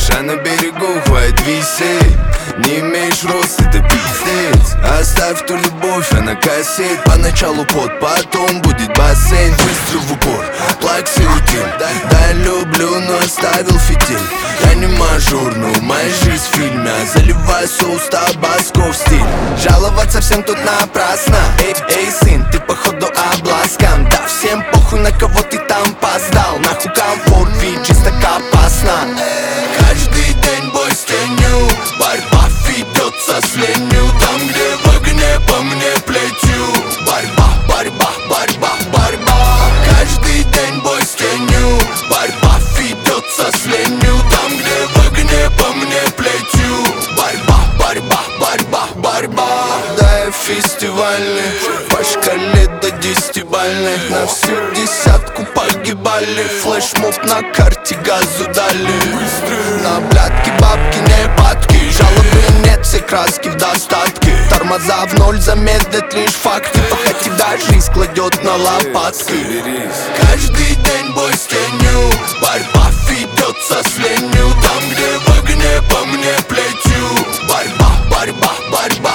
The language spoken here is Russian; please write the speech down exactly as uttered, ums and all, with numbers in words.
Душа на берегу, хватит висеть. Не имеешь рост, это пиздец. Оставь ту любовь, она косит. Поначалу пот, потом будет бассейн. Выстрел в упор, плаксы утиль. Да, люблю, но оставил фитиль. Я не мажор, но моя жизнь в фильме. Заливай соус табаско в стиль. Жаловаться всем тут напрасно. Эй, эй, сын, ты походу обласкан. Да всем похуй, на кого ты там поздал. Нахуй комфорт, ведь жизнь так опасна. Каждый день бой с тенью. Борьба ведется с ленью. Там, где в огне по мне плетью. Борьба, борьба, борьба, борьба. Каждый день бой с тенью. Борьба ведется с ленью. Там, где в огне по мне плетью. Борьба, борьба, борьба, борьба. Да, я фестивальный, по шкале до десятибальной. На всю десятку погибали. Флешмоб на карте, газу дали. На блядки, бабки, не падки. Жалобы нет, все краски в достатке. Тормоза в ноль замедлят лишь факты. Пока тебя жизнь кладет на лопатки. Каждый день бой с тенью. Борьба ведется с ленью. Там, где в огне по мне плетью. Борьба, борьба, борьба.